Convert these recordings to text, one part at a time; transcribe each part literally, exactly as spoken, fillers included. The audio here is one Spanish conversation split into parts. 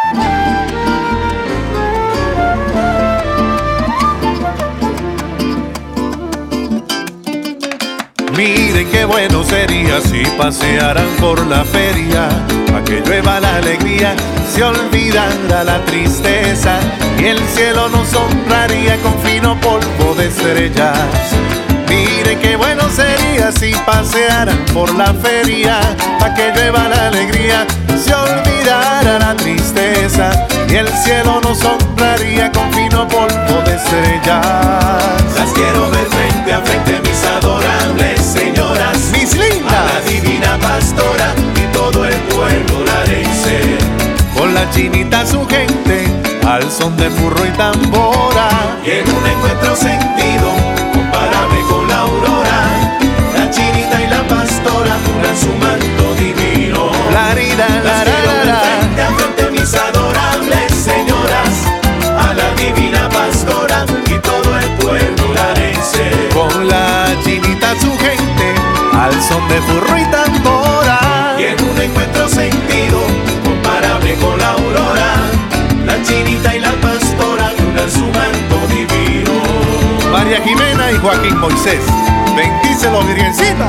Miren qué bueno sería si pasearan por la feria, pa' que llueva la alegría, se olvidara la tristeza y el cielo nos honraría con fino polvo de estrellas. Miren qué bueno sería si pasearan por la feria, pa' que llueva la alegría, se olvidara la tristeza y el cielo nos honraría con fino polvo de estrellas. Las quiero ver frente a frente, mis adorables señoras, mis lindas, a la divina pastora y todo el pueblo larense. Con la chinita su gente, al son de furro y tambora, y en un encuentro sentido comparable con la aurora, la chinita y la pastora unan su manto divino. La rida, la Las quiero ver frente a frente, mis adorables señoras, a la divina pastora y todo el pueblo larense. Con la chinita su gente, al son de furro y tambora, y en un encuentro sentido comparable con la aurora, la chinita y la pastora unan su manto divino. María Jimena y Joaquín Moisés, bendícelo, virgencita.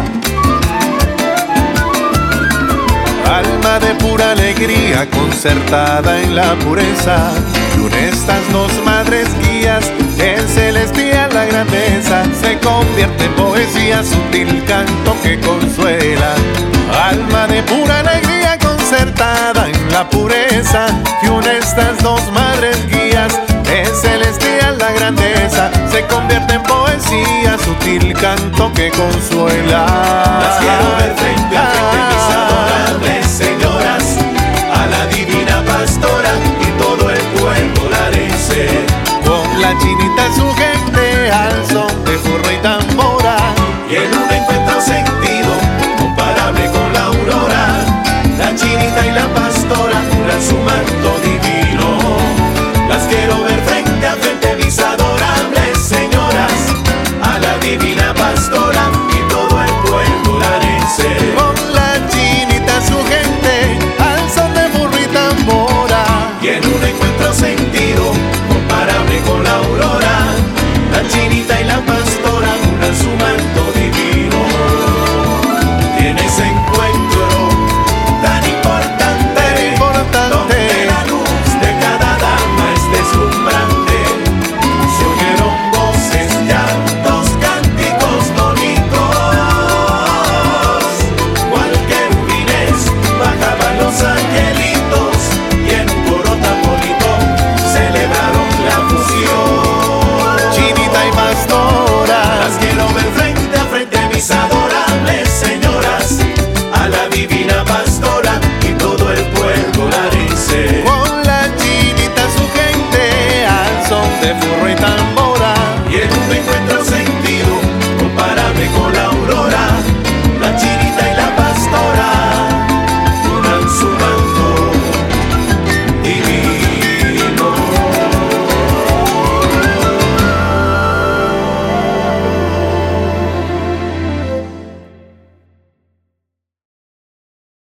Alma de pura alegría, concertada en la pureza, y un estas dos madres guías, en celestial la grandeza, se convierte en poesía, sutil canto que consuela. Alma de pura alegría, concertada en la pureza, que une estas dos madres guías, es celestial la grandeza, se convierte en poesía, sutil canto que consuela. Las quiero ver frente a